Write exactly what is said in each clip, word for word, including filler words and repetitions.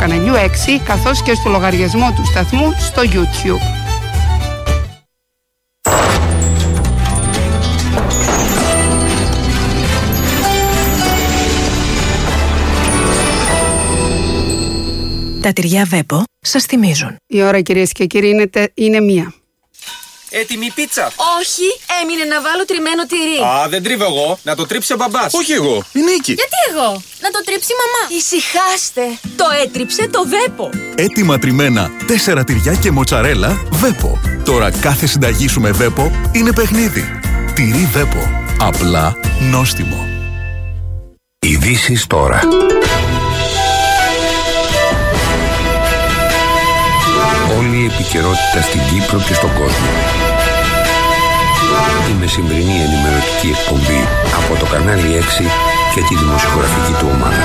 καναλιού έξι, καθώς και στο λογαριασμό του σταθμού στο YouTube. Τα τυριά Βέπο σας θυμίζουν. Η ώρα, κυρίες και κύριοι, είναι, τε... είναι μία. Έτοιμη πίτσα. Όχι, έμεινε να βάλω τριμμένο τυρί. Α, δεν τρίβω εγώ. Να το τρίψει ο μπαμπάς. Όχι εγώ, η Νίκη. Γιατί εγώ? Να το τρίψει η μαμά. Ησυχάστε. Το έτριψε το Βέπο. Έτοιμα τριμμένα, τέσσερα τυριά και μοτσαρέλα Βέπο. Τώρα κάθε συνταγή σου με Βέπο είναι παιχνίδι. Τυρί Βέπο. Απλά νόστιμο. Ειδήσεις τώρα. Όλη η επικαιρότητα στην Κύπρο και στον κόσμο. Η μεσημβρινή ενημερωτική εκπομπή από το κανάλι έξι και τη δημοσιογραφική του ομάδα.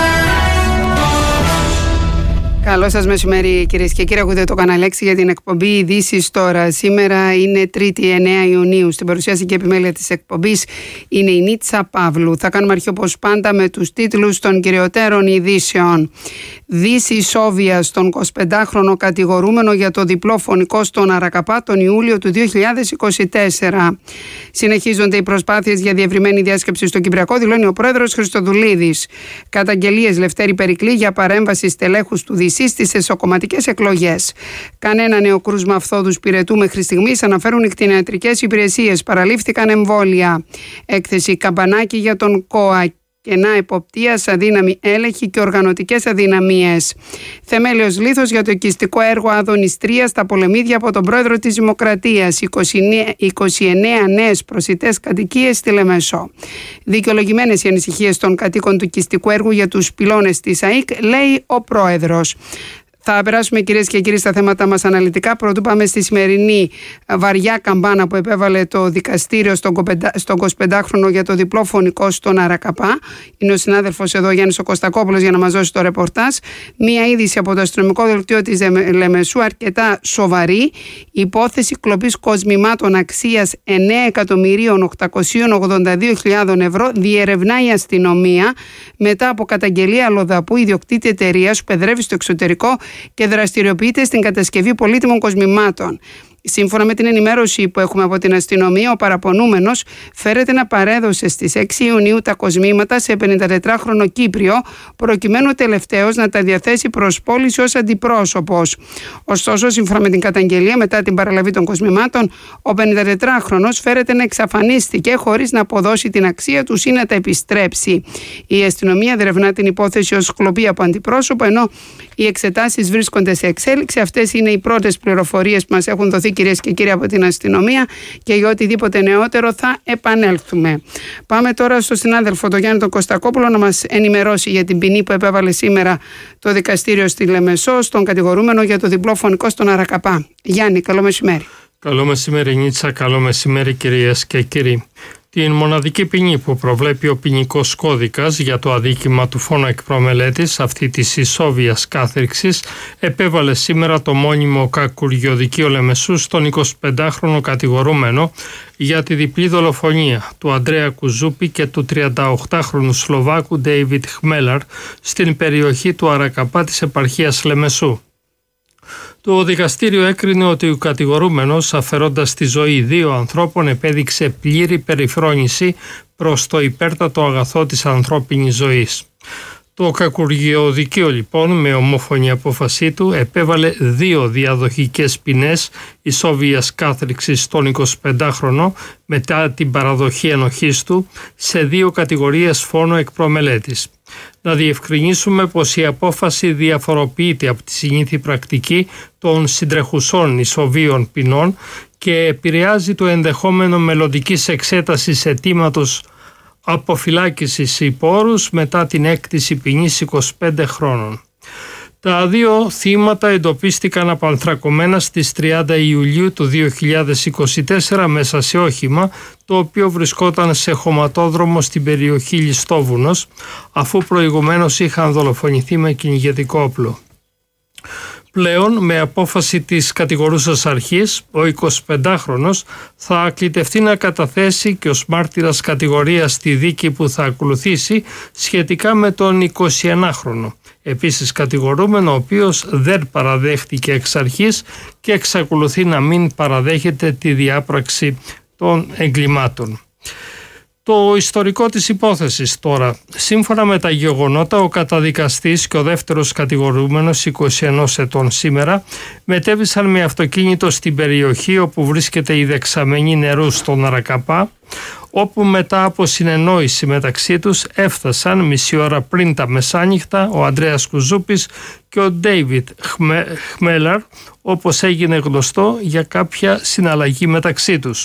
Καλό σας μεσημέρι, κυρίες και κύριοι. Ακούτε το κανάλι έξι για την εκπομπή Ειδήσεις τώρα. Σήμερα είναι Τρίτη εννέα Ιουνίου. Στην παρουσίαση και επιμέλεια της εκπομπής είναι η Νίτσα Παύλου. Θα κάνουμε αρχή όπως πάντα με τους τίτλους των κυριωτέρων ειδήσεων. Δύση Σόβια στον εικοσιπεντάχρονο κατηγορούμενο για το διπλό φωνικό στον Αρακαπά τον Ιούλιο του δύο χιλιάδες είκοσι τέσσερα. Συνεχίζονται οι προσπάθειες για διευρυμένη διάσκεψη στο Κυπριακό, δηλώνει ο πρόεδρος Χριστοδουλίδης. Καταγγελίες Λευτέρη Περικλή για παρέμβαση στελέχους του Δυσί στις εσωκομματικές εκλογές. Κανένα νέο κρούσμα αυθόδους πυρετού μέχρι στιγμής, αναφέρουν οι κτηνιατρικές υπηρεσίες. Παραλήφθηκαν εμβόλια. Έκθεση Καμπανάκη για τον ΚΟΑ. Κενά εποπτείας, αδύναμη έλεγχη και οργανωτικές αδυναμίες. Θεμέλιος λίθος για το οικιστικό έργο Άδωνης τρία στα Πολεμίδια από τον πρόεδρο της Δημοκρατίας. είκοσι εννέα νέες προσιτές κατοικίες στη Λεμεσό. Δικαιολογημένες οι ανησυχίες των κατοίκων του οικιστικού έργου για τους πυλώνες της ΑΕΚ, λέει ο πρόεδρος. Θα περάσουμε, κυρίες και κύριοι, στα θέματα μας αναλυτικά. Πρωτού πάμε στη σημερινή βαριά καμπάνα που επέβαλε το δικαστήριο στον εικοσιπεντάχρονο για το διπλό φωνικό στον Αρακαπά. Είναι ο συνάδελφος εδώ, Γιάννης ο Κωστακόπουλος, για να μας δώσει το ρεπορτάζ. Μία είδηση από το αστυνομικό δελτίο της Λεμεσού, αρκετά σοβαρή. Υπόθεση κλοπής κοσμημάτων αξίας εννέα εκατομμυρίων οκτακόσιες ογδόντα δύο χιλιάδες ευρώ διερευνά η αστυνομία μετά από καταγγελία αλλοδαπού ιδιοκτήτη εταιρείας που παιδρεύει στο εξωτερικό και δραστηριοποιείται στην κατασκευή πολύτιμων κοσμημάτων. Σύμφωνα με την ενημέρωση που έχουμε από την αστυνομία, ο παραπονούμενος φέρεται να παρέδωσε στις έξι Ιουνίου τα κοσμήματα σε πενηντατετράχρονο Κύπριο, προκειμένου ο τελευταίος να τα διαθέσει προς πώληση ως αντιπρόσωπος. Ωστόσο, σύμφωνα με την καταγγελία, μετά την παραλαβή των κοσμημάτων, ο πενηντατετράχρονος φέρεται να εξαφανίστηκε χωρίς να αποδώσει την αξία τους ή να τα επιστρέψει. Η αστυνομία διερευνά την υπόθεση ως κλοπή από αντιπρόσωπο, ενώ οι εξετάσεις βρίσκονται σε εξέλιξη. Αυτές είναι οι πρώτες πληροφορίες που μας έχουν δοθεί, κυρίες και κύριοι, από την αστυνομία, και για οτιδήποτε νεότερο θα επανέλθουμε. Πάμε τώρα στο συνάδελφο τον Γιάννη τον Κωστακόπουλο να μας ενημερώσει για την ποινή που επέβαλε σήμερα το δικαστήριο στη Λεμεσό στον κατηγορούμενο για το διπλό φωνικό στον Αρακαπά. Γιάννη, καλό μεσημέρι. Καλό μεσημέρι Νίτσα, καλό μεσημέρι κυρίες και κύριοι. Την μοναδική ποινή που προβλέπει ο ποινικός κώδικας για το αδίκημα του φόνο εκ προμελέτης, αυτή της ισόβιας κάθριξης, επέβαλε σήμερα το μόνιμο κακουργιοδικείο Λεμεσού στον εικοσιπεντάχρονο κατηγορούμενο για τη διπλή δολοφονία του Αντρέα Κουζούπη και του τριανταοκτάχρονου Σλοβάκου Ντέιβιτ Χμέλαρ στην περιοχή του Αρακαπά της επαρχίας Λεμεσού. Το δικαστήριο έκρινε ότι ο κατηγορούμενος, αφαιρώντας τη ζωή δύο ανθρώπων, επέδειξε πλήρη περιφρόνηση προς το υπέρτατο αγαθό της ανθρώπινης ζωής. Το κακουργιοδικείο λοιπόν, με ομόφωνη απόφασή του, επέβαλε δύο διαδοχικές ποινές ισόβιας κάθριξης στον εικοσιπεντάχρονο μετά την παραδοχή ενοχής του σε δύο κατηγορίες φόνο εκ προμελέτης. Να διευκρινίσουμε πως η απόφαση διαφοροποιείται από τη συνήθη πρακτική των συντρεχουσών ισοβίων ποινών και επηρεάζει το ενδεχόμενο μελλοντικής εξέτασης αιτήματος αποφυλάκησης υπό όρους μετά την έκτηση ποινής είκοσι πέντε χρόνων. Τα δύο θύματα εντοπίστηκαν απανθρακωμένα στις τριάντα Ιουλίου του δύο χιλιάδες είκοσι τέσσερα μέσα σε όχημα το οποίο βρισκόταν σε χωματόδρομο στην περιοχή Λιστόβουνος, αφού προηγουμένως είχαν δολοφονηθεί με κυνηγετικό όπλο. Πλέον, με απόφαση της κατηγορούσας αρχής, ο εικοσιπεντάχρονος θα κλητευτεί να καταθέσει και ως μάρτυρας κατηγορίας στη δίκη που θα ακολουθήσει σχετικά με τον εικοσιενάχρονο. Επίσης κατηγορούμενο, ο οποίος δεν παραδέχτηκε εξ αρχής και εξακολουθεί να μην παραδέχεται τη διάπραξη των εγκλημάτων. Το ιστορικό της υπόθεσης τώρα. Σύμφωνα με τα γεγονότα, ο καταδικαστής και ο δεύτερος κατηγορούμενος, είκοσι ένα ετών σήμερα, μετέβησαν με αυτοκίνητο στην περιοχή όπου βρίσκεται η δεξαμενή νερού στον Αρακαπά, όπου μετά από συνεννόηση μεταξύ τους έφτασαν μισή ώρα πριν τα μεσάνυχτα ο Ανδρέας Κουζούπης και ο Ντέιβιτ Χμέλαρ, όπως έγινε γνωστό, για κάποια συναλλαγή μεταξύ τους.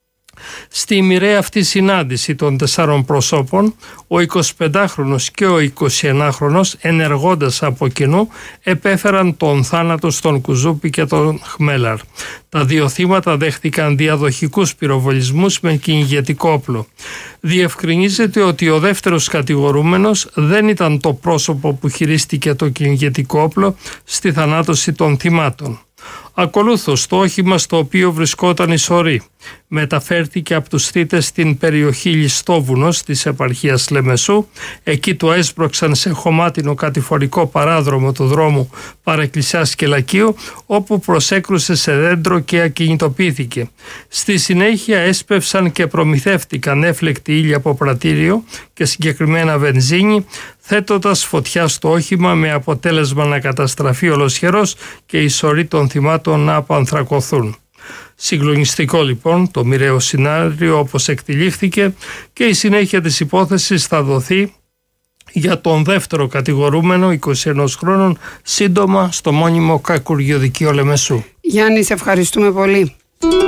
Στη μοιραία αυτή συνάντηση των τεσσάρων προσώπων, ο εικοσιπεντάχρονος και ο εικοσιενάχρονος, ενεργώντας από κοινού, επέφεραν τον θάνατο στον Κουζούπη και τον Χμέλαρ. Τα δύο θύματα δέχτηκαν διαδοχικούς πυροβολισμούς με κυνηγετικό όπλο. Διευκρινίζεται ότι ο δεύτερος κατηγορούμενος δεν ήταν το πρόσωπο που χειρίστηκε το κυνηγετικό όπλο στη θανάτωση των θυμάτων. Ακολούθως, το όχημα στο οποίο βρισκόταν η σωρή μεταφέρθηκε από τους θύτες στην περιοχή Λιστόβουνος της επαρχίας Λεμεσού. Εκεί το έσπρωξαν σε χωμάτινο κατηφορικό παράδρομο του δρόμου Παρεκκλησιάς και Λακείου, όπου προσέκρουσε σε δέντρο και ακινητοποιήθηκε. Στη συνέχεια έσπευσαν και προμηθεύτηκαν έφλεκτη ύλη από πρατήριο και συγκεκριμένα βενζίνη, θέτοντας φωτιά στο όχημα με αποτέλεσμα να καταστραφεί ολοσχερός και η σωρή των θυμάτων να απανθρακωθούν. Συγκλονιστικό λοιπόν το μοιραίο σενάριο όπως εκτυλίχθηκε, και η συνέχεια της υπόθεσης θα δοθεί για τον δεύτερο κατηγορούμενο, είκοσι ένα χρόνων, σύντομα στο μόνιμο Κακουργιοδικείο Λεμεσού. Γιάννη, σε ευχαριστούμε πολύ.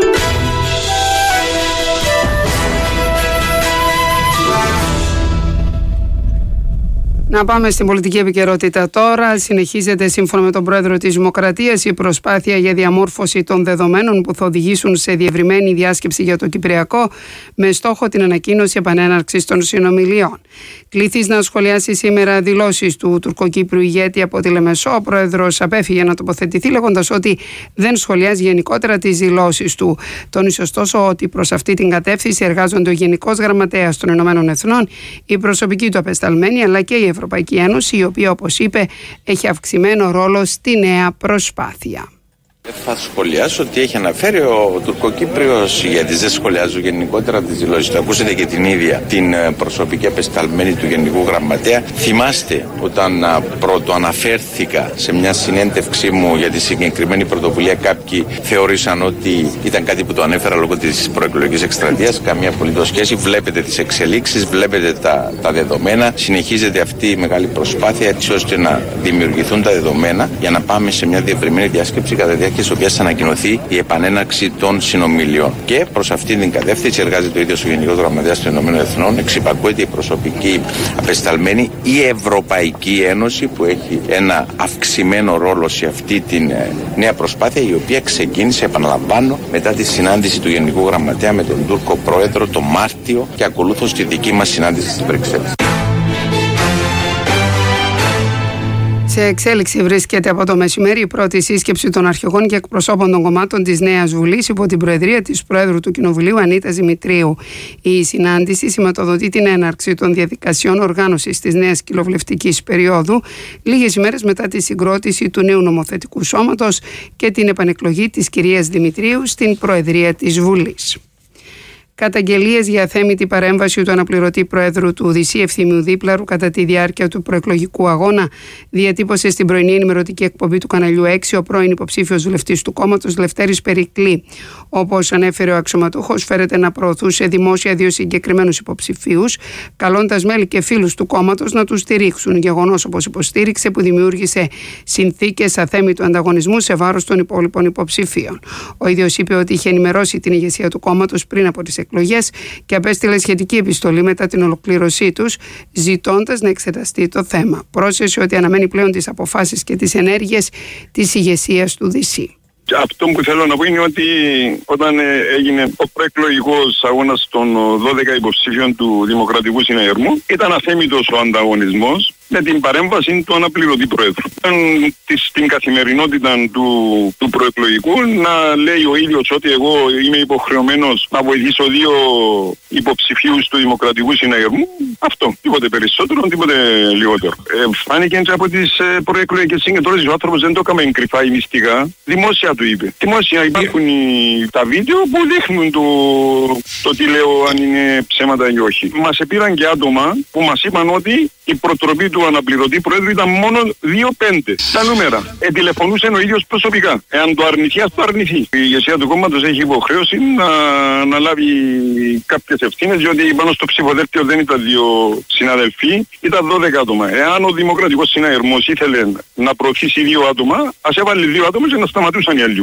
Να πάμε στην πολιτική επικαιρότητα τώρα. Συνεχίζεται, σύμφωνα με τον Πρόεδρο της Δημοκρατίας, η προσπάθεια για διαμόρφωση των δεδομένων που θα οδηγήσουν σε διευρυμένη διάσκεψη για το Κυπριακό, με στόχο την ανακοίνωση επανέναρξης των συνομιλιών. Κλήθης να σχολιάσει σήμερα δηλώσεις του τουρκοκύπριου ηγέτη από τη Λεμεσό. Ο Πρόεδρος απέφυγε να τοποθετηθεί, λέγοντας ότι δεν σχολιάζει γενικότερα τις δηλώσεις του. Τόνισε ωστόσο ότι προς αυτή την κατεύθυνση εργάζονται ο Γενικός Γραμματέας των Ηνωμένων Εθνών, η προσωπική του απεσταλμένη, αλλά και η Ευρωπαϊκή Ένωση, η οποία, όπως είπε, έχει αυξημένο ρόλο στη νέα προσπάθεια. Θα σχολιάσω ότι έχει αναφέρει ο τουρκοκύπριος ηγέτης. Δεν σχολιάζω γενικότερα τις δηλώσεις του. Ακούσατε και την ίδια την προσωπική απεσταλμένη του Γενικού Γραμματέα. Θυμάστε όταν πρώτο αναφέρθηκα σε μια συνέντευξή μου για τη συγκεκριμένη πρωτοβουλία, κάποιοι θεώρησαν ότι ήταν κάτι που το ανέφερα λόγω της προεκλογικής εκστρατείας. Καμία απολύτως σχέση. Βλέπετε τις εξελίξεις, βλέπετε τα, τα δεδομένα. Συνεχίζεται αυτή η μεγάλη προσπάθεια έτσι ώστε να δημιουργηθούν τα δεδομένα για να πάμε σε μια διευρυμένη διάσκεψη κατά τη διάρκεια της οποίας θα ανακοινωθεί η επανέναρξη των συνομιλιών. Και προς αυτή την κατεύθυνση εργάζεται ο ίδιος ο Γενικός Γραμματέας των Ηνωμένων Εθνών, εξυπακούεται η προσωπική απεσταλμένη, η Ευρωπαϊκή Ένωση που έχει ένα αυξημένο ρόλο σε αυτή την νέα προσπάθεια, η οποία ξεκίνησε, επαναλαμβάνω, μετά τη συνάντηση του Γενικού Γραμματέα με τον Τούρκο Πρόεδρο το Μάρτιο και ακολούθως τη δική μας συνάντηση στις Βρυξέλλες. Σε εξέλιξη βρίσκεται από το μεσημέρι η πρώτη σύσκεψη των αρχηγών και εκπροσώπων των κομμάτων της Νέας Βουλής υπό την προεδρία της Προέδρου του Κοινοβουλίου Ανίτας Δημητρίου. Η συνάντηση σηματοδοτεί την έναρξη των διαδικασιών οργάνωσης της νέας κοινοβουλευτικής περίοδου, λίγες ημέρες μετά τη συγκρότηση του νέου νομοθετικού σώματος και την επανεκλογή της κυρίας Δημητρίου στην Προεδρία της Βουλής. Καταγγελίες για αθέμητη παρέμβαση του αναπληρωτή Προέδρου του Οδυσσή Ευθύμιου Δίπλαρου κατά τη διάρκεια του προεκλογικού αγώνα διατύπωσε στην πρωινή ενημερωτική εκπομπή του καναλιού έξι ο πρώην υποψήφιος βουλευτής του κόμματος Λευτέρης Περικλή. Όπως ανέφερε ο αξιωματούχος, φέρεται να προωθούσε δημόσια δύο συγκεκριμένους υποψηφίους, καλώντας μέλη και φίλους του κόμματος να τους στηρίξουν. Γεγονός, όπως υποστήριξε, που δημιούργησε συνθήκες αθέμητου ανταγωνισμού σε βάρος των υπόλοιπων υποψηφίων. Ο ίδιος είπε ότι είχε ενημερώσει την ηγεσία του κόμματος πριν από τις εκλογές και απέστειλε σχετική επιστολή μετά την ολοκλήρωσή τους, ζητώντας να εξεταστεί το θέμα. Πρόσθεσε ότι αναμένει πλέον τις αποφάσεις και τις ενέργειες της ηγεσίας του Οδυσσή. Αυτό που θέλω να πω είναι ότι όταν έγινε ο προεκλογικός αγώνας των δώδεκα υποψήφιων του Δημοκρατικού Συναγερμού, ήταν αθέμητος ο ανταγωνισμός με την παρέμβαση του αναπληρωτή Προέδρου. Στην καθημερινότητα του, του προεκλογικού να λέει ο ίδιος ότι εγώ είμαι υποχρεωμένος να βοηθήσω δύο υποψηφίους του Δημοκρατικού Συναγερμού. Αυτό. Τίποτε περισσότερο, τίποτε λιγότερο. Ε, φάνηκε από τις ε, προεκλογικές συγκεντρώσεις. Ο άνθρωπος δεν το έκαμε κρυφά ή μυστικά. Δημόσια του είπε. Δημόσια υπάρχουν οι, τα βίντεο που δείχνουν το, το τι λέω, αν είναι ψέματα ή όχι. Μας επήραν και άτομα που μας είπαν ότι η προτροπή του αναπληρωτή Προέδρου ήταν μόνο δύο πέντε. Τα νούμερα. Ετηλεφωνούσε ο ίδιος προσωπικά. Εάν το αρνηθεί, ας το αρνηθεί. Η ηγεσία του κόμματος έχει υποχρέωση να, να λάβει κάποιες ευθύνες, διότι πάνω στο ψηφοδέλτιο δεν ήταν δύο συναδελφοί, ήταν δώδεκα άτομα. Εάν ο Δημοκρατικός Συναγερμός ήθελε να προωθήσει δύο άτομα, ας έβαλε δύο άτομα και να σταματούσαν οι άλλοι.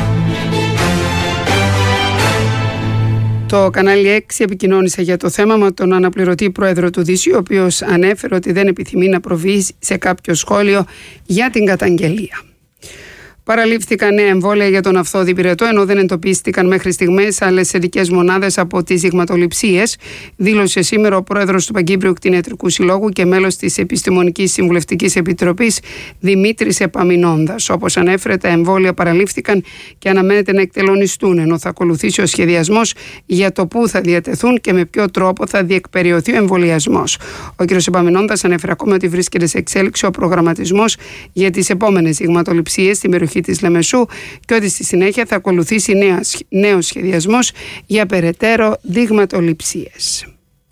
Το κανάλι έξι επικοινώνησε για το θέμα με τον αναπληρωτή πρόεδρο του ΔΥΣ, ο οποίος ανέφερε ότι δεν επιθυμεί να προβεί σε κάποιο σχόλιο για την καταγγελία. Παραλήφθηκαν νέα εμβόλια για τον Αυθόδη Πυρετό, ενώ δεν εντοπίστηκαν μέχρι στιγμές άλλες ειδικές μονάδες από τις δειγματοληψίες, δήλωσε σήμερα ο πρόεδρος του Παγκύπριου Κτηνιατρικού Συλλόγου και μέλος της Επιστημονικής Συμβουλευτικής Επιτροπής Δημήτρης Επαμεινώντας. Όπως ανέφερε, τα εμβόλια παραλήφθηκαν και αναμένεται να εκτελονιστούν, ενώ θα ακολουθήσει ο σχεδιασμός για το πού θα διατεθούν και με ποιο τρόπο θα διεκπεριωθεί ο εμβολιασμός. Ο κ. Επαμεινώντας ανέφερε ακόμα ότι βρίσκεται σε εξέλιξη ο προγραμματισμός για τις επόμενες δειγματοληψίες στην περιοχή της Λεμεσού και ότι στη συνέχεια θα ακολουθήσει νέος σχεδιασμός για περαιτέρω δειγματοληψίες.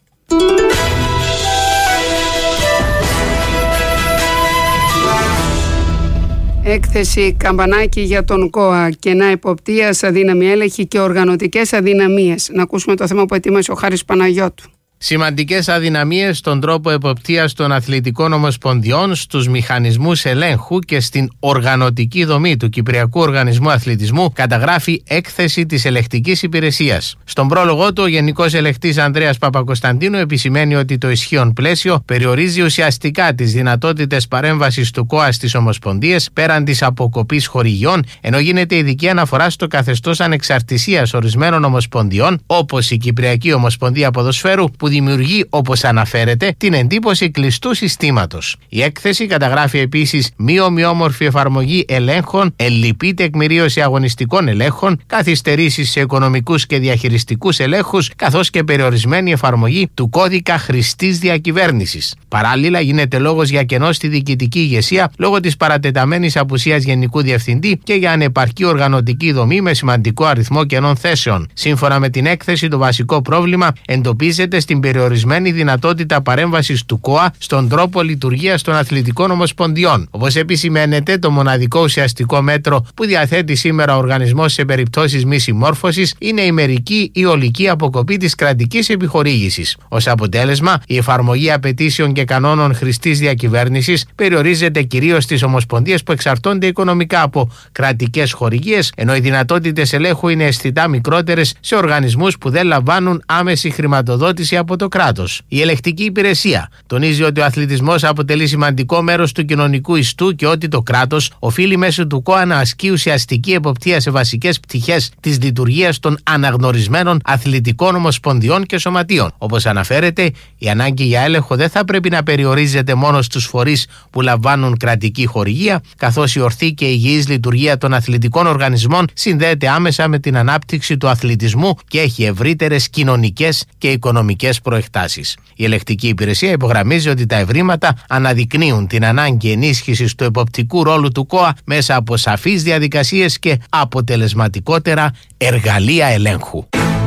Έκθεση Καμπανάκη για τον ΚΟΑ, κενά εποπτείας, αδύναμη έλεγχη και οργανωτικές αδυναμίες. Να ακούσουμε το θέμα που ετοίμασε ο Χάρης Παναγιώτου. Σημαντικές αδυναμίες στον τρόπο εποπτείας των αθλητικών ομοσπονδιών, στους μηχανισμούς ελέγχου και στην οργανωτική δομή του Κυπριακού Οργανισμού Αθλητισμού, καταγράφει έκθεση της ελεκτικής υπηρεσίας. Στον πρόλογο του, ο Γενικός Ελεκτής Ανδρέας Παπακοσταντίνου επισημαίνει ότι το ισχύον πλαίσιο περιορίζει ουσιαστικά τις δυνατότητες παρέμβασης του ΚΟΑ στις ομοσπονδίες πέραν της αποκοπής χορηγιών, ενώ γίνεται ειδική αναφορά στο καθεστώς ανεξαρτησίας ορισμένων ομοσπονδιών, όπως η Κυπριακή Ομοσπονδία Ποδοσφαίρου, που δημιουργεί, όπως αναφέρεται, την εντύπωση κλειστού συστήματος. Η έκθεση καταγράφει επίσης μη ομοιόμορφη εφαρμογή ελέγχων, ελλειπή τεκμηρίωση αγωνιστικών ελέγχων, καθυστερήσεις σε οικονομικούς και διαχειριστικούς ελέγχους, καθώς και περιορισμένη εφαρμογή του κώδικα χρηστής διακυβέρνησης. Παράλληλα, γίνεται λόγος για κενό στη διοικητική ηγεσία λόγω της παρατεταμένης απουσίας Γενικού Διευθυντή και για ανεπαρκή οργανωτική δομή με σημαντικό αριθμό κενών θέσεων. Σύμφωνα με την έκθεση, το βασικό πρόβλημα εντοπίζεται στην περιορισμένη δυνατότητα παρέμβασης του ΚΟΑ στον τρόπο λειτουργίας των αθλητικών ομοσπονδιών. Όπως επισημαίνεται, το μοναδικό ουσιαστικό μέτρο που διαθέτει σήμερα ο οργανισμός σε περιπτώσεις μη συμμόρφωσης είναι η μερική ή ολική αποκοπή της κρατικής επιχορήγησης. Ως αποτέλεσμα, η εφαρμογή απαιτήσεων και κανόνων χρηστής διακυβέρνησης περιορίζεται κυρίως στις ομοσπονδίες που εξαρτώνται οικονομικά από κρατικές χορηγίες, ενώ οι δυνατότητες ελέγχου είναι αισθητά μικρότερες σε οργανισμούς που δεν λαμβάνουν άμεση χρηματοδότηση από το κράτος. Η ελεκτική υπηρεσία τονίζει ότι ο αθλητισμός αποτελεί σημαντικό μέρος του κοινωνικού ιστού και ότι το κράτος οφείλει μέσω του ΚΟΑ να ασκεί ουσιαστική εποπτεία σε βασικές πτυχές της λειτουργίας των αναγνωρισμένων αθλητικών ομοσπονδιών και σωματείων. Όπως αναφέρεται, η ανάγκη για έλεγχο δεν θα πρέπει να περιορίζεται μόνο στους φορείς που λαμβάνουν κρατική χορηγία, καθώς η ορθή και υγιής λειτουργία των αθλητικών οργανισμών συνδέεται άμεσα με την ανάπτυξη του αθλητισμού και έχει ευρύτερες κοινωνικές και οικονομικές προεκτάσεις. Η ελεκτική υπηρεσία υπογραμμίζει ότι τα ευρήματα αναδεικνύουν την ανάγκη ενίσχυσης του εποπτικού ρόλου του ΚΟΑ μέσα από σαφείς διαδικασίες και αποτελεσματικότερα εργαλεία ελέγχου.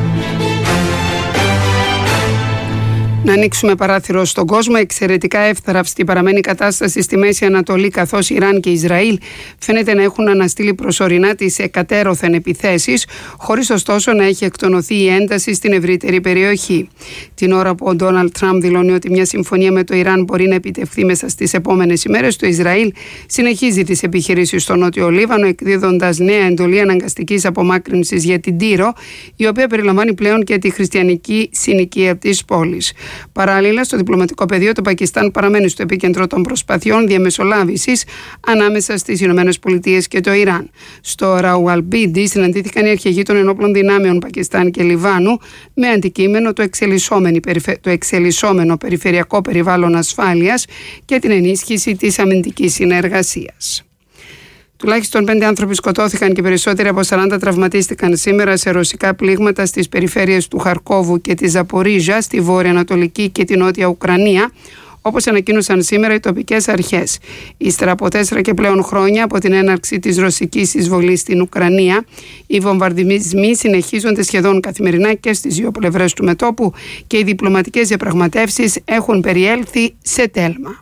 Να ανοίξουμε παράθυρο στον κόσμο. Εξαιρετικά εύθραυστη παραμένει η κατάσταση στη Μέση Ανατολή, καθώς Ιράν και Ισραήλ φαίνεται να έχουν αναστείλει προσωρινά τις εκατέρωθεν επιθέσεις, χωρίς ωστόσο να έχει εκτονωθεί η ένταση στην ευρύτερη περιοχή. Την ώρα που ο Ντόναλντ Τραμπ δηλώνει ότι μια συμφωνία με το Ιράν μπορεί να επιτευχθεί μέσα στις επόμενες ημέρες, το Ισραήλ συνεχίζει τις επιχειρήσεις στο Νότιο Λίβανο, εκδίδοντας νέα εντολή αναγκαστικής απομάκρυνσης για την Τύρο, η οποία περιλαμβάνει πλέον και τη χριστιανική συνοικία της πόλης. Παράλληλα, στο διπλωματικό πεδίο, το Πακιστάν παραμένει στο επίκεντρο των προσπαθειών διαμεσολάβησης ανάμεσα στις Ηνωμένες Πολιτείες και το Ιράν. Στο Ραουαλπίντι συναντήθηκαν οι αρχηγοί των ενόπλων δυνάμεων Πακιστάν και Λιβάνου με αντικείμενο το εξελισσόμενο, το εξελισσόμενο περιφερειακό περιβάλλον ασφάλειας και την ενίσχυση της αμυντικής συνεργασίας. Τουλάχιστον πέντε άνθρωποι σκοτώθηκαν και περισσότεροι από σαράντα τραυματίστηκαν σήμερα σε ρωσικά πλήγματα στις περιφέρειες του Χαρκόβου και της Ζαπορίζα, στη βόρεια-ανατολική και τη νότια Ουκρανία, όπως ανακοίνωσαν σήμερα οι τοπικές αρχές. Ύστερα από τέσσερα και πλέον χρόνια από την έναρξη της ρωσικής εισβολής στην Ουκρανία, οι βομβαρδισμοί συνεχίζονται σχεδόν καθημερινά και στις δύο πλευρές του μετώπου και οι διπλωματικές διαπραγματεύσεις έχουν περιέλθει σε τέλμα.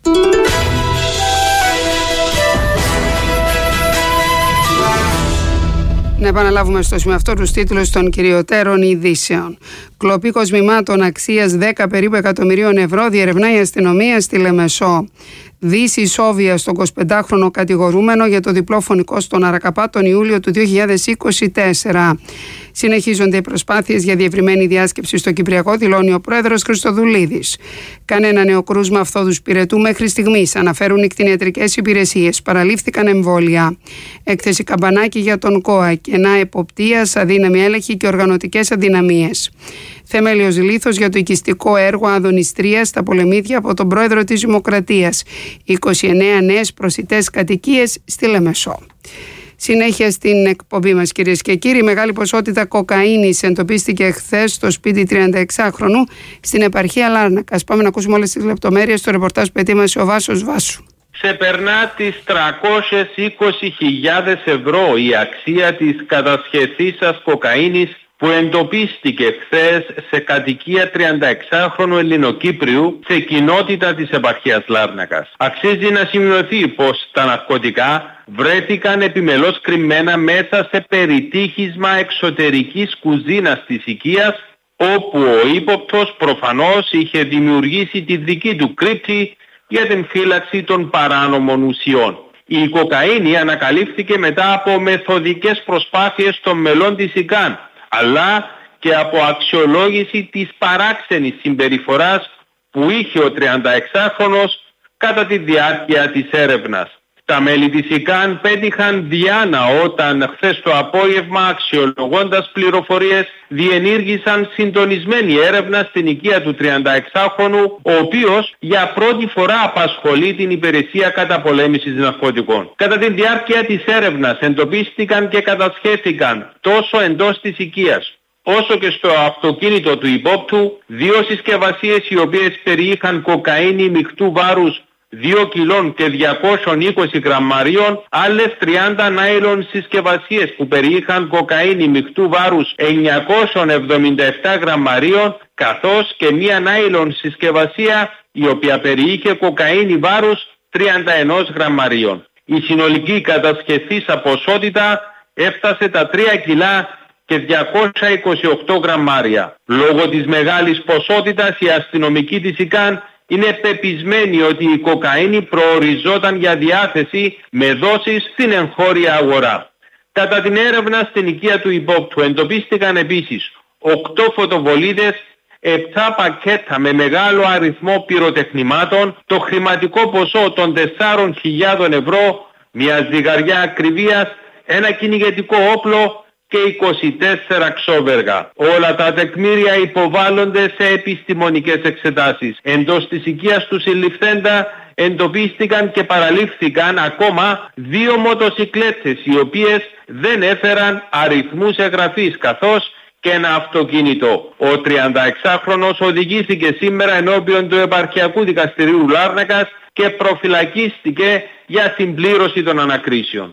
Να επαναλάβουμε στο σημείο αυτό τους τίτλους των κυριωτέρων ειδήσεων. Κλοπή κοσμημάτων αξίας δέκα περίπου εκατομμυρίων ευρώ διερευνά η αστυνομία στη Λεμεσό. Δύση Σόβια στον εικοσιπεντάχρονο κατηγορούμενο για το διπλό φωνικό στον Αρακαπά τον Ιούλιο του δύο χιλιάδες είκοσι τέσσερα. Συνεχίζονται οι προσπάθειες για διευρυμένη διάσκεψη στο Κυπριακό, δηλώνει ο πρόεδρος Χριστοδουλίδης. Κανένα νέο κρούσμα αυθόδους πυρετού μέχρι στιγμής, αναφέρουν οι κτηνιατρικές υπηρεσίες. Παραλήφθηκαν εμβόλια. Έκθεση Καμπανάκη για τον ΚΟΑ, κενά εποπτείας, αδύναμη έλεγχη και οργανωτικές αδυναμίες. Θεμέλιος λίθος για το οικιστικό έργο Αδωνιστρίας στα Πολεμίδια από τον πρόεδρο της Δημοκρατίας. είκοσι εννέα νέες προσιτές κατοικίες στη Λεμεσό. Συνέχεια στην εκπομπή μας, κυρίες και κύριοι. Μεγάλη ποσότητα κοκαίνης εντοπίστηκε χθες στο σπίτι τριανταεξάχρονου στην επαρχία Λάρνακας. Πάμε να ακούσουμε όλες τις λεπτομέρειες στο ρεπορτάζ που ετοίμασε ο Βάσος Βάσου. Ξεπερνά τις τριακόσιες είκοσι χιλιάδες ευρώ η αξία της κατασχεθήσας κοκαίνης που εντοπίστηκε χθες σε κατοικία τριανταεξάχρονου Ελληνοκύπριου σε κοινότητα της επαρχίας Λάρνακας. Αξίζει να σημειωθεί πως τα ναρκωτικά βρέθηκαν επιμελώς κρυμμένα μέσα σε περιτύχισμα εξωτερικής κουζίνας της οικίας, όπου ο ύποπτος προφανώς είχε δημιουργήσει τη δική του κρύπτη για την φύλαξη των παράνομων ουσιών. Η κοκαίνη ανακαλύφθηκε μετά από μεθοδικές προσπάθειες των μελών της ΙΚΑΝ, αλλά και από αξιολόγηση της παράξενης συμπεριφοράς που είχε ο τριανταεξάχρονος κατά τη διάρκεια της έρευνας. Τα μέλη της ΙΚΑΝ πέτυχαν διάνα όταν χθες το απόγευμα, αξιολογώντας πληροφορίες, διενήργησαν συντονισμένη έρευνα στην οικία του τριανταεξάχρονου, ο οποίος για πρώτη φορά απασχολεί την υπηρεσία καταπολέμησης ναρκωτικών. Κατά τη διάρκεια της έρευνας εντοπίστηκαν και κατασχέθηκαν τόσο εντός της οικίας όσο και στο αυτοκίνητο του υπόπτου δύο συσκευασίες οι οποίες περιείχαν κοκαίνη μεικτού βάρους δύο κιλών και διακόσια είκοσι γραμμαρίων, άλλες τριάντα νάιλον συσκευασίες που περιείχαν κοκαίνη μεικτού βάρους εννιακόσια εβδομήντα επτά γραμμαρίων, καθώς και μία νάιλον συσκευασία η οποία περιείχε κοκαίνη βάρους τριάντα ένα γραμμαρίων. Η συνολική κατασχεθήσα ποσότητα έφτασε τα τρία κιλά και διακόσια είκοσι οκτώ γραμμάρια. Λόγω της μεγάλης ποσότητας η αστυνομική της ΙΚΑΝ είναι πεπισμένη ότι η κοκαίνη προοριζόταν για διάθεση με δόσεις στην εγχώρια αγορά. Κατά την έρευνα στην οικία του υπόπτου εντοπίστηκαν επίσης οκτώ φωτοβολίδες, επτά πακέτα με μεγάλο αριθμό πυροτεχνημάτων, το χρηματικό ποσό των τεσσάρων χιλιάδων ευρώ, μια ζυγαριά ακριβίας, ένα κυνηγετικό όπλο και είκοσι τέσσερα ξόβεργα. Όλα τα τεκμήρια υποβάλλονται σε επιστημονικές εξετάσεις. Εντός της οικίας του συλληφθέντα εντοπίστηκαν και παραλήφθηκαν ακόμα δύο μοτοσικλέτες οι οποίες δεν έφεραν αριθμούς εγγραφής, καθώς και ένα αυτοκίνητο. Ο τριανταεξάχρονος οδηγήθηκε σήμερα ενώπιον του Επαρχιακού Δικαστηρίου Λάρνακας και προφυλακίστηκε για συμπλήρωση των ανακρίσεων.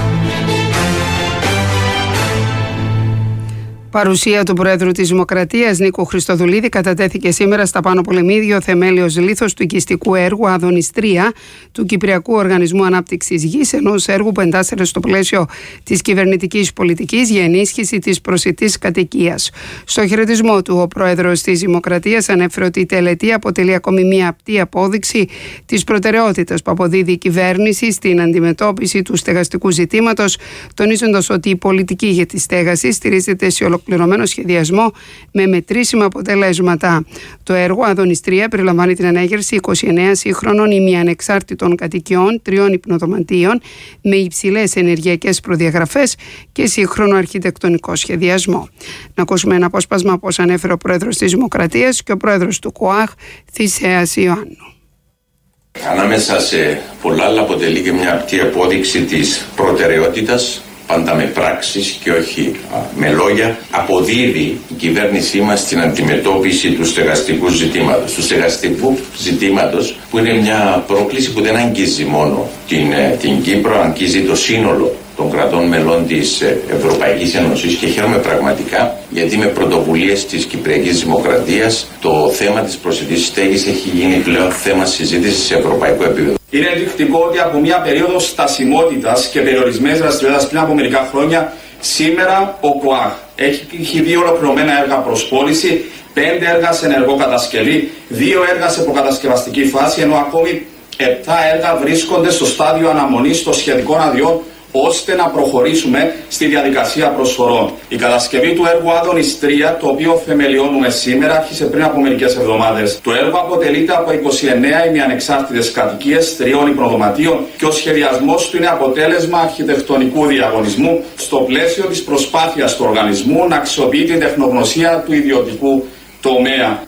Παρουσία του Προέδρου της Δημοκρατίας Νίκου Χριστοδουλίδη κατατέθηκε σήμερα στα Πάνω Πολεμίδια ο θεμέλιος λίθος του οικιστικού έργου Αδωνιστρία του Κυπριακού Οργανισμού Ανάπτυξης Γης, ενός έργου που εντάσσεται στο πλαίσιο της κυβερνητικής πολιτικής για ενίσχυση της προσιτής κατοικίας. Στο χαιρετισμό του, ο Πρόεδρος της Δημοκρατίας ανέφερε ότι η τελετή αποτελεί ακόμη μια απτή απόδειξη της προτεραιότητας που αποδίδει η κυβέρνηση στην αντιμετώπιση του στεγαστικού ζητήματος, τονίζοντας ότι η πολιτική για τη στέγαση στηρίζεται σε ολοκληρωμένη ολοκληρωμένο σχεδιασμό με μετρήσιμα αποτελέσματα. Το έργο Άδωνης τρία περιλαμβάνει την ανέγερση είκοσι εννέα σύγχρονων ημιανεξάρτητων κατοικιών, τριών υπνοδωματίων με υψηλές ενεργειακές προδιαγραφές και σύγχρονο αρχιτεκτονικό σχεδιασμό. Να ακούσουμε ένα απόσπασμα όπως ανέφερε ο πρόεδρος της Δημοκρατίας και ο πρόεδρος του ΚΟΑΧ, Θησέας Ιωάννου. Ανάμεσα σε πολλά άλλα αποτελεί και μια απτή απόδειξη της προτεραιότητας, πάντα με πράξεις και όχι α, με λόγια, αποδίδει η κυβέρνησή μας στην αντιμετώπιση του στεγαστικού ζητήματος. Του στεγαστικού ζητήματος που είναι μια πρόκληση που δεν αγγίζει μόνο την, την Κύπρο, αγγίζει το σύνολο των κρατών μελών της Ευρωπαϊκής Ένωσης και χαίρομαι πραγματικά γιατί με πρωτοβουλίες της Κυπριακής Δημοκρατίας το θέμα της προσιτής στέγης έχει γίνει πλέον θέμα συζήτησης σε ευρωπαϊκό επίπεδο. Είναι ενδεικτικό ότι από μια περίοδο στασιμότητας και περιορισμένης δραστηριότητας πριν από μερικά χρόνια, σήμερα ο ΚΟΑΧ έχει δύο ολοκληρωμένα έργα προς πώληση, πέντε έργα σε ενεργό κατασκευή, δύο έργα σε προκατασκευαστική φάση, ενώ ακόμη επτά έργα βρίσκονται στο στάδιο αναμονής των σχετικών αδειών, ώστε να προχωρήσουμε στη διαδικασία προσφορών. Η κατασκευή του έργου Άδωνης τρία, το οποίο θεμελιώνουμε σήμερα, άρχισε πριν από μερικές εβδομάδες. Το έργο αποτελείται από είκοσι εννέα ημιανεξάρτητες κατοικίες, τριών υπνοδωματίων και ο σχεδιασμός του είναι αποτέλεσμα αρχιτεκτονικού διαγωνισμού στο πλαίσιο της προσπάθειας του οργανισμού να αξιοποιεί την τεχνογνωσία του ιδιωτικού τομέα.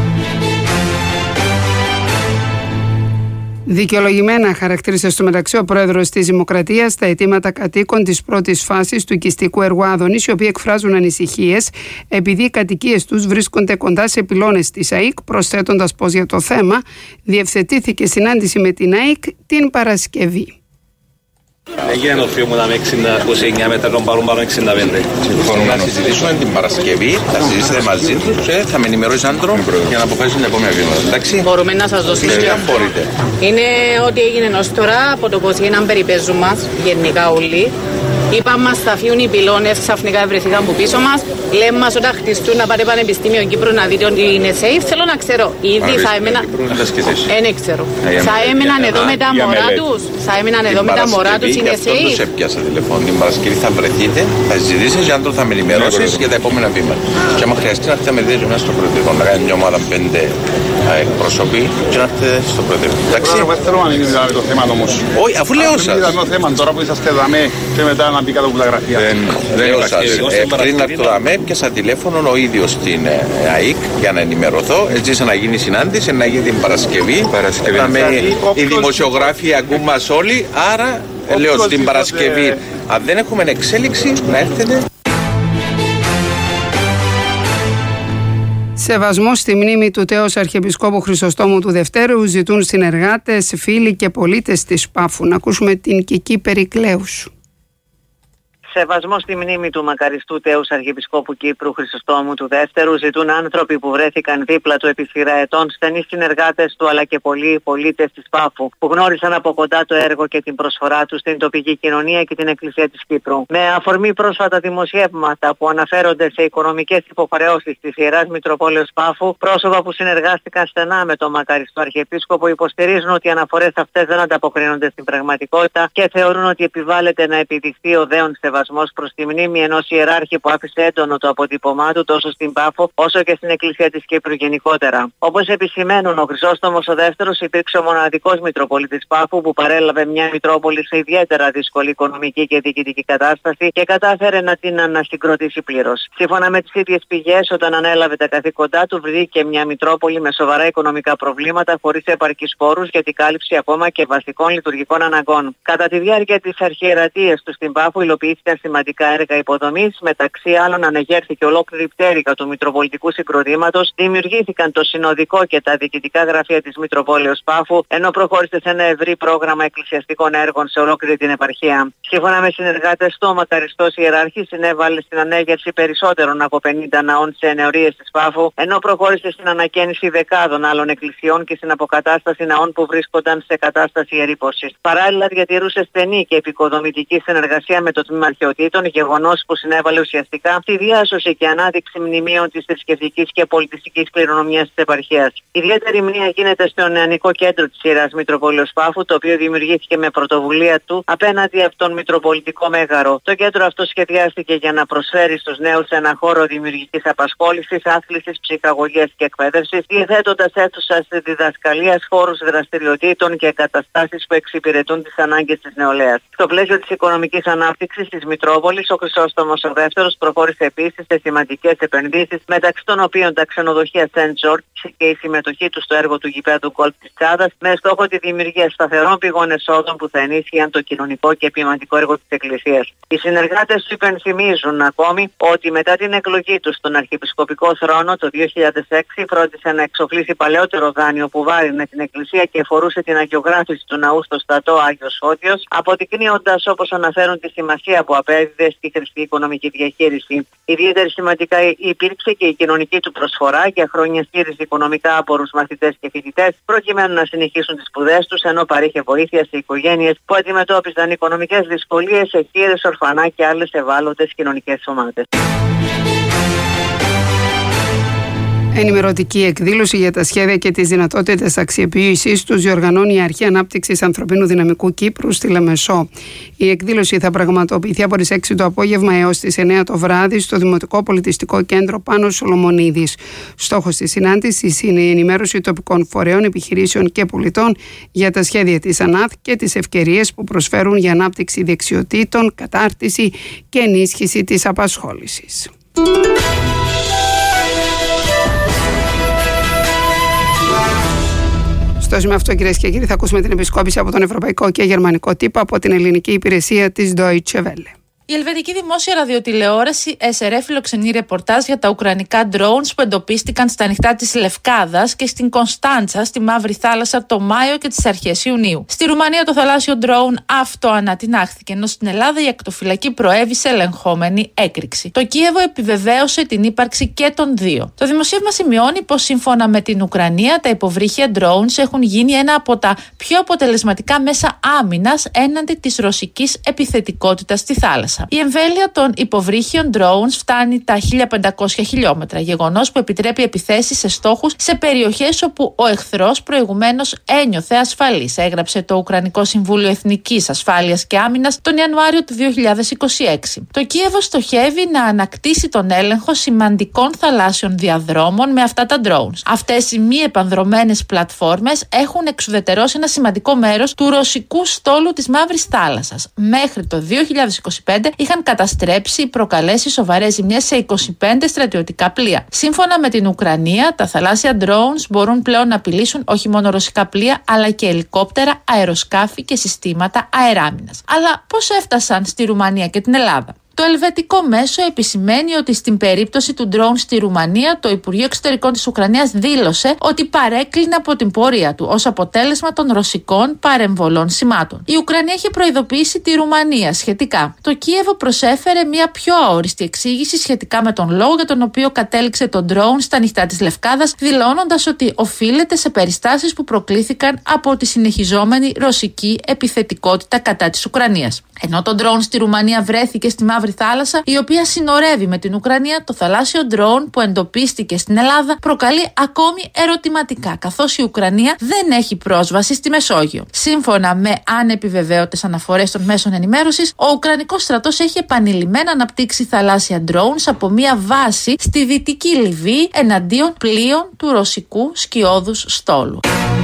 Δικαιολογημένα χαρακτήρισε στο μεταξύ ο πρόεδρος της Δημοκρατίας τα αιτήματα κατοίκων της πρώτης φάσης του οικιστικού έργου Άδωνης, οι οποίοι εκφράζουν ανησυχίες επειδή οι κατοικίες τους βρίσκονται κοντά σε πυλώνες της ΑΕΚ, προσθέτοντας πως για το θέμα διευθετήθηκε συνάντηση με την ΑΕΚ την Παρασκευή. Έγινε το θείο μου να με είκοσι εννέα μέτρα των πάρουν πάνω εξήντα πέντε. Μπορούμε να συζητήσουμε την Παρασκευή, θα συζητήσετε μαζί τους, ε, θα με ενημερώσει άντρο για να αποφασίσουν τα επόμενα βήματα. Εντάξει. Μπορούμε να σας δώσουμε. μπορείτε. Είναι ότι έγινε ως τώρα από το πως έγιναν περιπέζουν μας, γενικά όλοι. Είπαν μας θα φύγουν οι πυλώνες, ξαφνικά βρεθήκαν από πίσω μας. Λέμε μας όταν χτιστούν να πάτε Πανεπιστήμιο Κύπρου να δείτε ότι είναι safe. Θέλω να ξέρω, ήδη θα έμεναν. Δεν ξέρω. Θα έμεναν εδώ με τα μωρά τους. Θα έμεναν εδώ με τα μωρά τους, είναι safe. Τους έπιασα τηλεφώνη. Την Παρασκευή θα βρεθείτε, θα συζητήσεις και άντρο θα με ενημερώσεις για τα επόμενα βήματα. Και άμα χρειαστεί να έρθετε με δύο μέσα στο Προεδρικό, να κάνει μια ομάδα πέντε εκπροσωπή και να έρθετε στο Προεδρικό. Εντάξει. Θέλω να μην είδαμε το θέμα όμως. Όχι, αφού λέω σας. Το θέμα τώρα που είσαστε δαμέ και μετά να μπει κάτω από τα γραφεία. Λέω σας. Πριν να έρθω δαμέ, πιάσα τηλέφωνο ο ίδιος στην ΑΕΚ για να ενημερωθώ. Έτσι να γίνει συνάντηση, να γίνει την Παρασκευή. Οι δημοσιογράφοι ακούν μας όλοι, άρα λέω στην Παρασκευή, αν δεν έχουμε εξέλιξη, να έρθετε. Σεβασμό στη μνήμη του τέος Αρχιεπισκόπου Χρυσοστόμου του Δευτέρου ζητούν συνεργάτες, φίλοι και πολίτες της Πάφου. Να ακούσουμε την Κική Περικλέους. Σεβασμό στη μνήμη του μακαριστού τέους Αρχιεπισκόπου Κύπρου Χρυσοστόμου του Δεύτερου ζητούν άνθρωποι που βρέθηκαν δίπλα του επί σειρά ετών, στενοί συνεργάτες του αλλά και πολλοί πολίτες της Πάφου που γνώρισαν από κοντά το έργο και την προσφορά του στην τοπική κοινωνία και την Εκκλησία της Κύπρου. Με αφορμή πρόσφατα δημοσιεύματα που αναφέρονται σε οικονομικές υποχρεώσεις της Ιεράς Μητροπόλεως Πάφου, πρόσωπα που συνεργάστηκαν στενά με τον μακαριστό Αρχιεπίσκοπο υποστηρίζουν ότι οι αναφορές αυτές δεν ανταποκρίνονται στην πραγματικότητα και θεωρούν ότι επιβάλλεται να επιδειχθεί ο δέον σεβασμός προς τη μνήμη ενός ιεράρχη που άφησε έντονο το αποτύπωμά του τόσο στην Πάφο όσο και στην Εκκλησία της Κύπρου γενικότερα. Όπως επισημαίνουν, ο Χρυσόστομος ο Δεύτερος υπήρξε ο μοναδικός Μητροπολίτης Πάφου που παρέλαβε μια Μητρόπολη σε ιδιαίτερα δύσκολη οικονομική και διοικητική κατάσταση και κατάφερε να την ανασυγκροτήσει πλήρως. Σύμφωνα με τις ίδιες πηγές, όταν ανέλαβε τα καθήκοντά του, βρήκε μια Μητρόπολη με σοβαρά οικονομικά προβλήματα χωρίς επαρκείς πόρους για την κάλυψη ακόμα και βασικών λειτουργικών αναγκών. Κατά τη διάρκεια της αρχιερατείας του στην Πάφου, υλοποιήθηκαν σημαντικά έργα υποδομής, μεταξύ άλλων ανεγέρθηκε ολόκληρη πτέρυγα του Μητροπολιτικού Συγκροτήματος, δημιουργήθηκαν το συνοδικό και τα διοικητικά γραφεία της Μητροπόλεως Πάφου, ενώ προχώρησε σε ένα ευρύ πρόγραμμα εκκλησιαστικών έργων σε ολόκληρη την επαρχία. Σύμφωνα με συνεργάτες του, ο μακαριστός ιεράρχης συνέβαλε στην ανέγερση περισσότερων από πενήντα ναών σε ενεωρίες της Πάφου, ενώ προχώρησε στην ανακαίνιση δεκάδων άλλων εκκλησιών και στην αποκατάσταση ναών που βρίσκονταν σε κατάσταση ερίπωσης. Παράλληλα, διατηρούσε στενή και επικοδομητική συνεργασία με το τμήμα αρχαιοτήτων, γεγονός που συνέβαλε ουσιαστικά στη διάσωση και ανάδειξη μνημείων της θρησκευτικής και πολιτιστικής κληρονομιάς της επαρχίας. Ιδιαίτερη μνήμα γίνεται στο νεανικό κέντρο της Ιεράς Μητροπόλεως Πάφου, το οποίο δημιουργήθηκε με πρωτοβουλία του απέναντι από τον Μητροπολιτικό Μέγαρο. Το κέντρο αυτό σχεδιάστηκε για να προσφέρει στους νέους ένα χώρο δημιουργικής απασχόλησης, άθλησης, ψυχαγωγίας και εκπαίδευσης, διαθέτοντας αίθουσας διδασκαλίας, χώρους δραστηριοτήτων και εγκαταστάσεις που εξυπηρετούν τις ανάγκες της νεολαίας. Στο πλαίσιο της οικονομικής ανάπτυξης της Μητρόπολης, ο Χρυσόστομος ο Δεύτερος προχώρησε επίσης σε σημαντικές επενδύσεις, μεταξύ των οποίων τα ξενοδοχεία Σεντ Τζόρτζ και η συμμετοχή του στο έργο του γηπέδου γκολφ της Τσάδας, με στόχο τη δημιουργία σταθερών πηγών εσόδων που θα ενίσχυαν το κοινωνικό και ποιηματικό έργο της Εκκλησίας. Οι συνεργάτες του υπενθυμίζουν ακόμη ότι μετά την εκλογή του στον Αρχιεπισκοπικό θρόνο το δύο χιλιάδες έξι φρόντισε να εξοφλήσει παλαιότερο δάνειο που βάρινε την Εκκλησία και αφορούσε την αγιογράφηση του ναού στο στρατό Άγιος Φώτιος, αποδεικνύοντας, όπως αναφέρουν, τη σημασία που απέδιδε στη χρηστή οικονομική διαχείριση. Ιδιαίτερη σημαντικά υπήρξε και η κοινωνική του προσφορά, για χρόνια στήριζε οικονομικά άπορους μαθητές και φοιτητές, προκειμένου να συνεχίσουν τις σπουδές τους, ενώ παρήχε βοήθεια σε οικογένειες που αντιμετώπιζαν οικονομικές δυσκολίες, εχείρες, ορφανά και άλλες ευάλωτες κοινωνικές ομάδες. Ενημερωτική εκδήλωση για τα σχέδια και τις δυνατότητες αξιοποίησής τους διοργανώνει η Αρχή Ανάπτυξης Ανθρωπίνου Δυναμικού Κύπρου στη Λεμεσό. Η εκδήλωση θα πραγματοποιηθεί από τις έξι το απόγευμα έως τις εννέα το βράδυ στο Δημοτικό Πολιτιστικό Κέντρο Πάνος Σολομονίδης. Στόχος της συνάντησης είναι η ενημέρωση τοπικών φορέων, επιχειρήσεων και πολιτών για τα σχέδια της ΑΝΑΘ και τις ευκαιρίες που προσφέρουν για ανάπτυξη δεξιοτήτων, κατάρτιση και ενίσχυση της απασχόλησης. Στο σημείο αυτό, κυρίες και κύριοι, θα ακούσουμε την επισκόπηση από τον ευρωπαϊκό και γερμανικό τύπο από την ελληνική υπηρεσία της Deutsche Welle. Η ελβετική δημόσια ραδιοτηλεόραση ες αρ εφ φιλοξενεί ρεπορτάζ για τα ουκρανικά drones που εντοπίστηκαν στα ανοιχτά της Λευκάδας και στην Κωνσταντσα, στη Μαύρη Θάλασσα, το Μάιο και τις αρχές Ιουνίου. Στη Ρουμανία το θαλάσσιο drone αυτοανατινάχθηκε, ενώ στην Ελλάδα η ακτοφυλακή προέβησε ελεγχόμενη έκρηξη. Το Κίεβο επιβεβαίωσε την ύπαρξη και των δύο. Το δημοσίευμα σημειώνει πως σύμφωνα με την Ουκρανία, τα υποβρύχια drones έχουν γίνει ένα από τα πιο αποτελεσματικά μέσα άμυνας έναντι της ρωσικής επιθετικότητας στη θάλασσα. Η εμβέλεια των υποβρύχιων drones φτάνει τα χίλια πεντακόσια χιλιόμετρα, γεγονός που επιτρέπει επιθέσεις σε στόχους σε περιοχές όπου ο εχθρός προηγουμένως ένιωθε ασφαλής, έγραψε το Ουκρανικό Συμβούλιο Εθνικής Ασφάλειας και Άμυνας τον Ιανουάριο του δύο χιλιάδες είκοσι έξι. Το Κίεβο στοχεύει να ανακτήσει τον έλεγχο σημαντικών θαλάσσιων διαδρόμων με αυτά τα drones. Αυτές οι μη επανδρωμένες πλατφόρμες έχουν εξουδετερώσει ένα σημαντικό μέρος του ρωσικού στόλου της Μαύρης Θάλασσας. Μέχρι το δύο χιλιάδες είκοσι πέντε είχαν καταστρέψει ή προκαλέσει σοβαρές ζημιές σε είκοσι πέντε στρατιωτικά πλοία. Σύμφωνα με την Ουκρανία, τα θαλάσσια drones μπορούν πλέον να απειλήσουν όχι μόνο ρωσικά πλοία, αλλά και ελικόπτερα, αεροσκάφη και συστήματα αεράμινας. Αλλά πώς έφτασαν στη Ρουμανία και την Ελλάδα? Το ελβετικό μέσο επισημαίνει ότι στην περίπτωση του ντρόουν στη Ρουμανία, το Υπουργείο Εξωτερικών της Ουκρανίας δήλωσε ότι παρέκλεινε από την πορεία του ως αποτέλεσμα των ρωσικών παρεμβολών σημάτων. Η Ουκρανία έχει προειδοποιήσει τη Ρουμανία σχετικά. Το Κίεβο προσέφερε μια πιο αόριστη εξήγηση σχετικά με τον λόγο για τον οποίο κατέληξε το ντρόουν στα νυχτά της Λευκάδας, δηλώνοντας ότι οφείλεται σε περιστάσεις που προκλήθηκαν από τη συνεχιζόμενη ρωσική επιθετικότητα κατά της Ουκρανίας. Ενώ το ντρόουν στη Ρουμανία βρέθηκε στη Μαύρη Θάλασσα, η οποία συνορεύει με την Ουκρανία, το θαλάσσιο ντρόουν που εντοπίστηκε στην Ελλάδα προκαλεί ακόμη ερωτηματικά, καθώς η Ουκρανία δεν έχει πρόσβαση στη Μεσόγειο. Σύμφωνα με ανεπιβεβαίωτες αναφορές των μέσων ενημέρωσης, ο Ουκρανικός στρατός έχει επανειλημμένα αναπτύξει θαλάσσια ντρόουνς από μία βάση στη Δυτική Λιβύη εναντίον πλοίων του ρωσικού σκιώδους στόλου.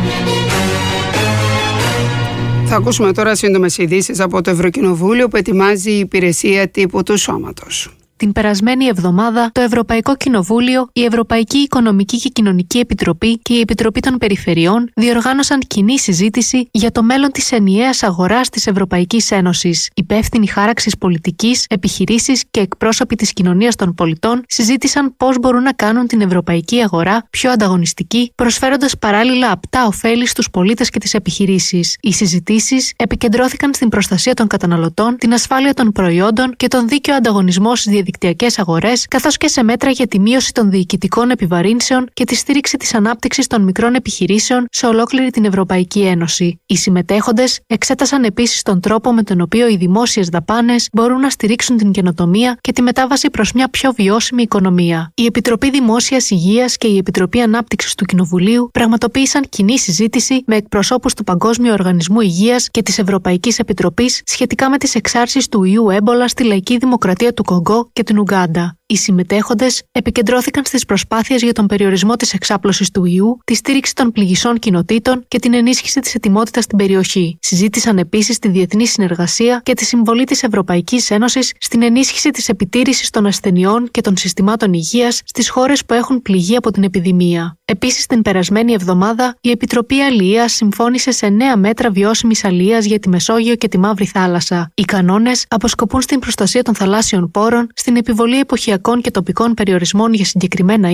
Θα ακούσουμε τώρα σύντομες ειδήσεις από το Ευρωκοινοβούλιο που ετοιμάζει η υπηρεσία τύπου του Σώματος. Την περασμένη εβδομάδα, το Ευρωπαϊκό Κοινοβούλιο, η Ευρωπαϊκή Οικονομική και Κοινωνική Επιτροπή και η Επιτροπή των Περιφερειών διοργάνωσαν κοινή συζήτηση για το μέλλον της ενιαίας αγοράς της Ευρωπαϊκής Ένωσης. Υπεύθυνοι χάραξης πολιτικής, επιχειρήσεις και εκπρόσωποι της κοινωνίας των πολιτών συζήτησαν πώς μπορούν να κάνουν την ευρωπαϊκή αγορά πιο ανταγωνιστική, προσφέροντας παράλληλα απτά ωφέλη στους πολίτες και τις επιχειρήσεις. Οι συζητήσεις επικεντρώθηκαν στην προστασία των καταναλωτών, την ασφάλεια των προϊόντων και τον δίκαιο ανταγωνισμό στις διαδικτυακές αγορές, καθώς και σε μέτρα για τη μείωση των διοικητικών επιβαρύνσεων και τη στήριξη της ανάπτυξης των μικρών επιχειρήσεων σε ολόκληρη την Ευρωπαϊκή Ένωση. Οι συμμετέχοντες εξέτασαν επίσης τον τρόπο με τον οποίο οι δημόσιες δαπάνες μπορούν να στηρίξουν την καινοτομία και τη μετάβαση προς μια πιο βιώσιμη οικονομία. Η Επιτροπή Δημόσιας Υγείας και η Επιτροπή Ανάπτυξης του Κοινοβουλίου πραγματοποίησαν κοινή συζήτηση με εκπροσώπους του Παγκόσμιου Οργανισμού Υγείας και της Ευρωπαϊκής Επιτροπής σχετικά με τις εξάρσεις του ιού έμπολα στη Λαϊκή Δημοκρατία του Κονγκό και την Ουγκάντα. Οι συμμετέχοντες επικεντρώθηκαν στις προσπάθειες για τον περιορισμό της εξάπλωσης του ιού, τη στήριξη των πληγισών κοινοτήτων και την ενίσχυση της ετοιμότητας στην περιοχή. Συζήτησαν επίσης τη διεθνή συνεργασία και τη συμβολή της Ευρωπαϊκής Ένωσης στην ενίσχυση της επιτήρησης των ασθενειών και των συστημάτων υγείας στις χώρες που έχουν πληγεί από την επιδημία. Επίσης, την περασμένη εβδομάδα, η Επιτροπή Αλιείας συμφώνησε σε νέα μέτρα βιώσιμης αλιείας για τη Μεσόγειο και τη Μαύρη Θάλασσα. Οι κανόνες αποσκοπούν στην προστασία των θαλάσσιων πόρων, στην επιβολή εποχιακών και τοπικών περιορισμών για συγκεκριμένα